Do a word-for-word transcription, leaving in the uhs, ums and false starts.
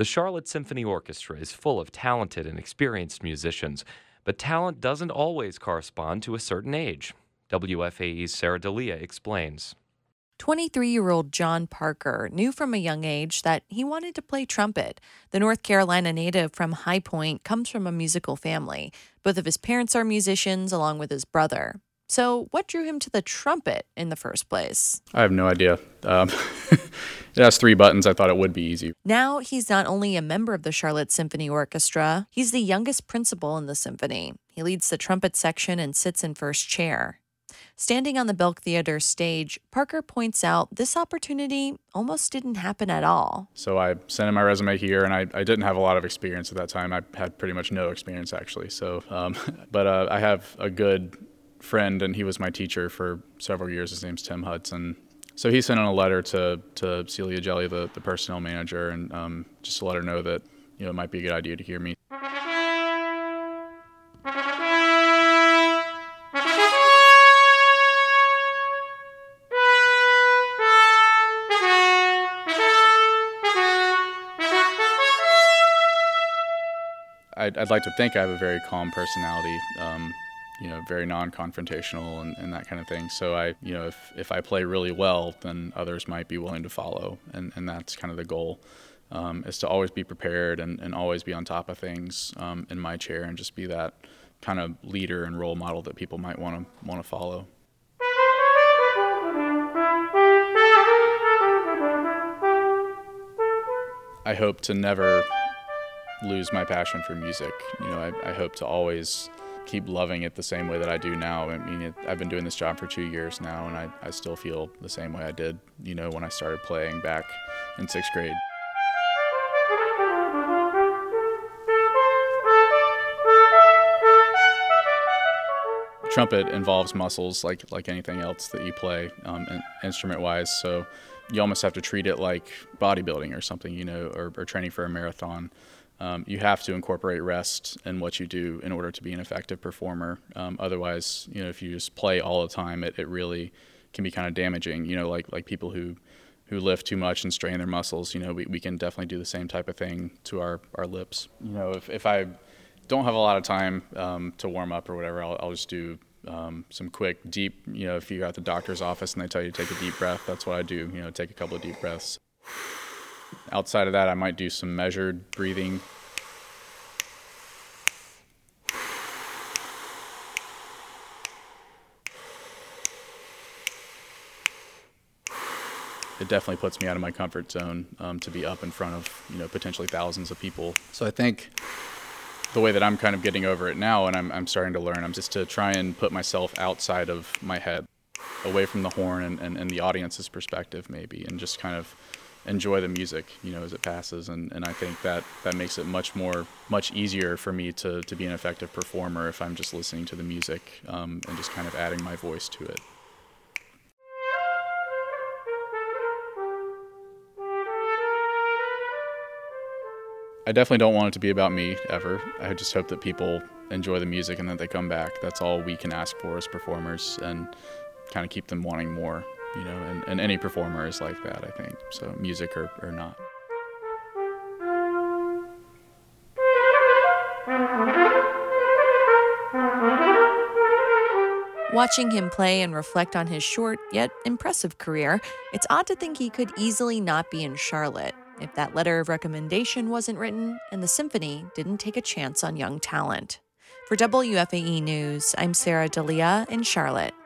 The Charlotte Symphony Orchestra is full of talented and experienced musicians, but talent doesn't always correspond to a certain age. W F A E's Sarah D'Elia explains. twenty-three-year-old John Parker knew from a young age that he wanted to play trumpet. The North Carolina native from High Point comes from a musical family. Both of his parents are musicians, along with his brother. So what drew him to the trumpet in the first place? I have no idea. Um, it has three buttons. I thought it would be easy. Now he's not only a member of the Charlotte Symphony Orchestra, he's the youngest principal in the symphony. He leads the trumpet section and sits in first chair. Standing on the Belk Theater stage, Parker points out this opportunity almost didn't happen at all. So I sent in my resume here, and I, I didn't have a lot of experience at that time. I had pretty much no experience, actually. So, um, but uh, I have a good friend, and he was my teacher for several years. His name's Tim Hudson. So he sent in a letter to to Celia Jelly, the, the personnel manager, and um, just to let her know that, you know, it might be a good idea to hear me. I'd, I'd like to think I have a very calm personality. Um, you know, very non-confrontational and, and that kind of thing. So I, you know, if, if I play really well, then others might be willing to follow. And, and that's kind of the goal, um, is to always be prepared and, and always be on top of things um, in my chair and just be that kind of leader and role model that people might want to want to follow. I hope to never lose my passion for music. You know, I, I hope to always keep loving it the same way that I do now. I mean, it, I've been doing this job for two years now, and I, I still feel the same way I did, you know, when I started playing back in sixth grade. Trumpet involves muscles like like anything else that you play, um, instrument-wise, so you almost have to treat it like bodybuilding or something, you know, or, or training for a marathon. Um, you have to incorporate rest in what you do in order to be an effective performer. Um, otherwise, you know, if you just play all the time, it, it really can be kind of damaging. You know, like like people who, who lift too much and strain their muscles, you know, we, we can definitely do the same type of thing to our, our lips. You know, if, if I don't have a lot of time um, to warm up or whatever, I'll, I'll just do um, some quick, deep, you know, if you're at the doctor's office and they tell you to take a deep breath, that's what I do, you know, take a couple of deep breaths. Outside of that, I might do some measured breathing. It definitely puts me out of my comfort zone um, to be up in front of, you know, potentially thousands of people. So I think the way that I'm kind of getting over it now, and I'm, I'm starting to learn, I'm just to try and put myself outside of my head, away from the horn and, and, and the audience's perspective maybe, and just kind of enjoy the music, you know, as it passes. And, and I think that, that makes it much more, much easier for me to, to be an effective performer if I'm just listening to the music um, and just kind of adding my voice to it. I definitely don't want it to be about me ever. I just hope that people enjoy the music and that they come back. That's all we can ask for as performers, and kind of keep them wanting more, you know, and, and any performer is like that, I think, so music or, or not. Watching him play and reflect on his short yet impressive career, it's odd to think he could easily not be in Charlotte if that letter of recommendation wasn't written and the symphony didn't take a chance on young talent. For W F A E News, I'm Sarah D'Elia in Charlotte.